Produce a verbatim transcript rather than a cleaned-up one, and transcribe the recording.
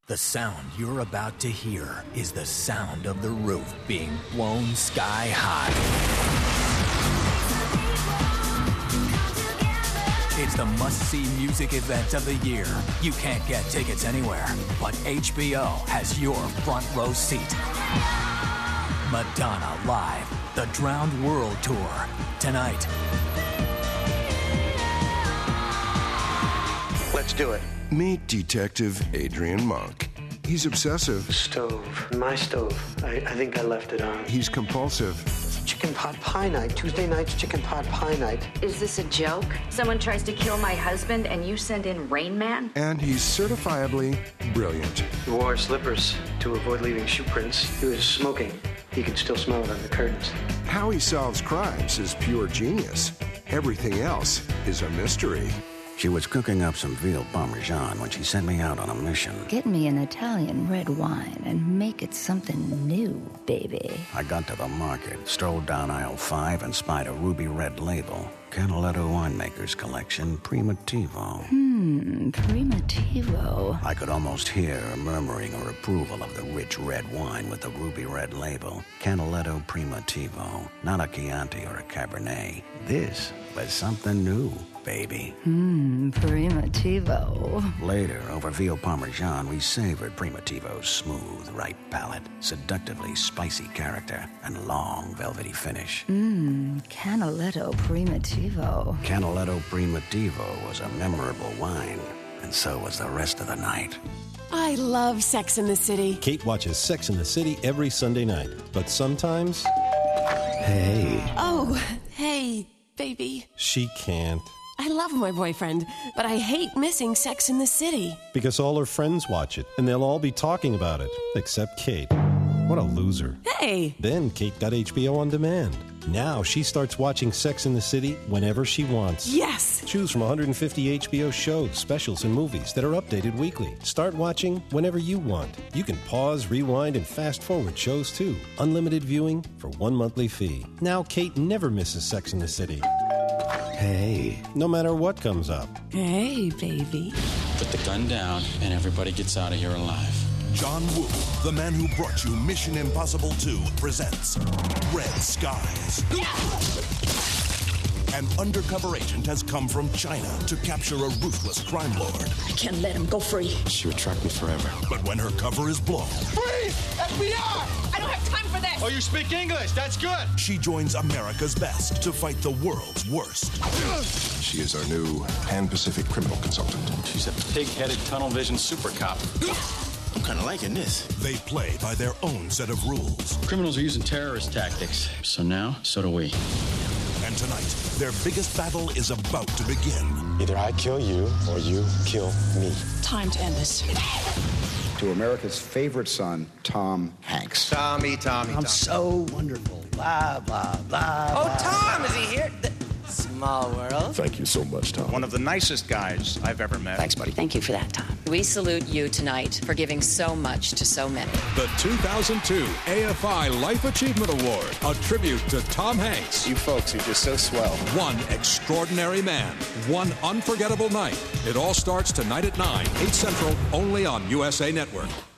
The sound you're about to hear is the sound of the roof being blown sky high. It's the must-see music event of the year. You can't get tickets anywhere, but H B O has your front row seat. Madonna Live, the Drowned World Tour, tonight. Let's do it. Meet Detective Adrian Monk. He's obsessive. Stove. My stove. I, I think I left it on. He's compulsive. It's chicken pot pie night. Tuesday night's chicken pot pie night. Is this a joke? Someone tries to kill my husband and you send in Rain Man? And he's certifiably brilliant. He wore slippers to avoid leaving shoe prints. He was smoking. You could still smell it on the curtains. How he solves crimes is pure genius. Everything else is a mystery. She was cooking up some veal parmesan when she sent me out on a mission. Get me an Italian red wine and make it something new, baby. I got to the market, strolled down aisle five, and spied a ruby red label. Canaletto Winemaker's Collection Primitivo. Hmm, Primitivo. I could almost hear her murmuring her approval of the rich red wine with the ruby red label. Canaletto Primitivo. Not a Chianti or a Cabernet. This was something new, baby. Hmm, Primitivo. Later, over veal parmesan, we savored Primitivo's smooth, ripe palate, seductively spicy character, and long, velvety finish. Mmm, Canaletto Primitivo. Canaletto Primitivo was a memorable wine, and so was the rest of the night. I love Sex and the City. Kate watches Sex and the City every Sunday night, but sometimes... Hey. Oh, hey, baby. She can't. I love my boyfriend, but I hate missing Sex in the City. Because all her friends watch it, and they'll all be talking about it, except Kate. What a loser. Hey! Then Kate got H B O On Demand. Now she starts watching Sex in the City whenever she wants. Yes! Choose from one hundred fifty H B O shows, specials, and movies that are updated weekly. Start watching whenever you want. You can pause, rewind, and fast-forward shows, too. Unlimited viewing for one monthly fee. Now Kate never misses Sex in the City. Hey. No matter what comes up. Hey, baby. Put the gun down and everybody gets out of here alive. John Woo, the man who brought you Mission Impossible two, presents Red Skies. An undercover agent has come from China to capture a ruthless crime lord. I can't let him go free. She would track me forever. But when her cover is blown... Freeze! F B I! I don't have time for this! Oh, you speak English. That's good. She joins America's best to fight the world's worst. She is our new Pan-Pacific criminal consultant. She's a pig-headed tunnel vision super cop. I'm kind of liking this. They play by their own set of rules. Criminals are using terrorist tactics. So now, so do we. And tonight, their biggest battle is about to begin. Either I kill you or you kill me. Time to end this. To America's favorite son, Tom Hanks. Tommy, Tommy, I'm Tommy. so wonderful. Blah, blah, blah. Oh, blah. Tom, is he here? Small world. Thank you so much, Tom. One of the nicest guys I've ever met. Thanks, buddy. Thank you for that, Tom. We salute you tonight for giving so much to so many. The two thousand two A F I Life Achievement Award, a tribute to Tom Hanks. You folks are just so swell. One extraordinary man, one unforgettable night. It all starts tonight at nine, eight Central, only on U S A Network.